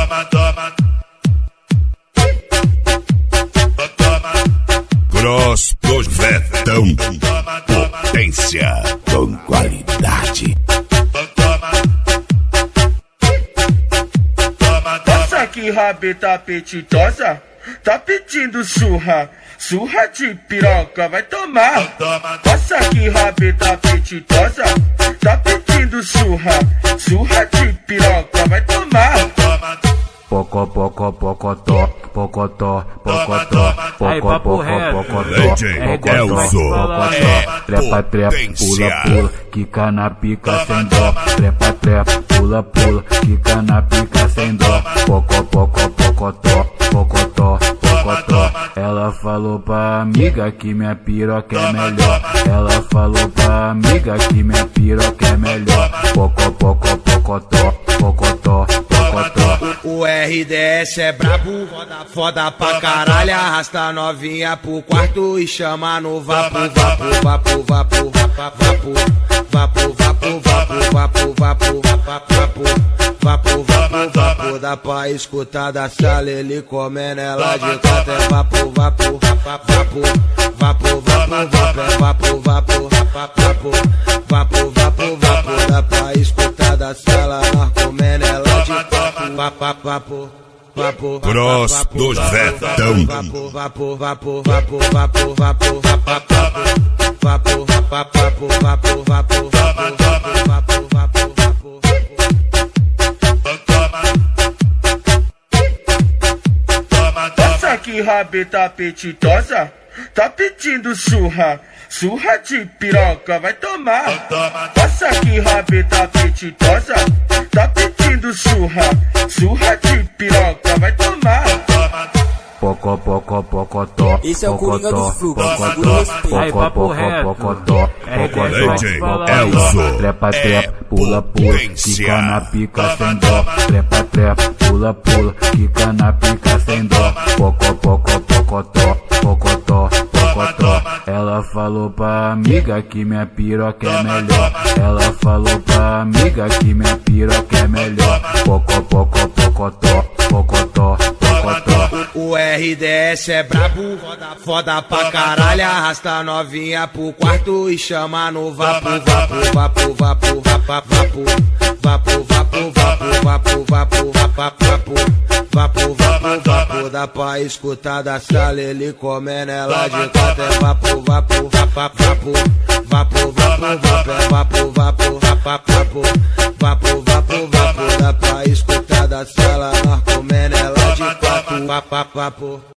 Cross do Vetão, potência com qualidade. Nossa, que rabeta apetitosa, tá pedindo surra, surra de piroca, vai tomar. Nossa, que rabeta apetitosa, tá pedindo surra, surra de piroca, vai tomar. Pocó, pocó, pocotó, pocotó, pocotó, pocó, pocó, pocotó, trepa, trepa, pula, pula, quica na pica sem dó, trepa, trepa, pula, pula, quica na pica sem dó, pocó, pocó, pocotó, pocotó, pocotó. Ela falou pra amiga que minha piroca é melhor, ela falou pra amiga que minha piroca é melhor, pocó, pocó, pocotó, pocotó, pocotó. O RDS é brabo, foda pra caralho, arrasta a novinha pro quarto e chama no vapo, vapo, vapo, vapo, vapo, vapo, vapo, vapo, vapo, vapo, vapo, vapo, vapo, vapo, dá pra escutar da sala ele comendo ela de quatro, é vapo, vapo, vapo, vapo, vapo, vapo, vapo, vapo, vapo, vapo, vapo, vapo, dá pra escutar da sala nós comendo ela de quatro. Vapo, vapo, Cross do Vetão, vapo, vapo, vapo, vapo, vapo, vapo, vapo, vapo, vapo, vapo, Nossa, que rabeta apetitosa, tá pedindo surra, surra de piroca, vai tomar. Nossa, que rabeta apetitosa, tá pedindo surra, surra de piroca, vai tomar. Pocó, pocó, pocotó, esse é o Coringa dos Fluxos, pocotó, pocó, pocó, pocotó, Elzo, trepa, trepa, pula, pula, quica na pica sem dó, trepa, trepa, pula, pula, quica na pica sem dó, pocó, pocó, pocotó, pocotó, pocotó. Ela falou pra amiga que minha piroca é melhor, ela falou pra amiga que minha piroca é melhor, pocó, pocó, pocotó, pocotó, pocotó. O RDS é brabo, foda pra caralho, arrasta a novinha pro quarto e chama no vapo, vapo, vapo, vapo, vapo, vapo, vapo, vapo, vapo, vapo, vapo, vapo, vapo, vapo, dá pra escutar da sala ele comendo ela de quatro, é vapo, vapo, vapo, vapo, vapo, vapo, vapo, vapo, vapo, vapo, vapo, vapo, dá pra escutar da sala nós comendo ela de quatro, vapo, vapo.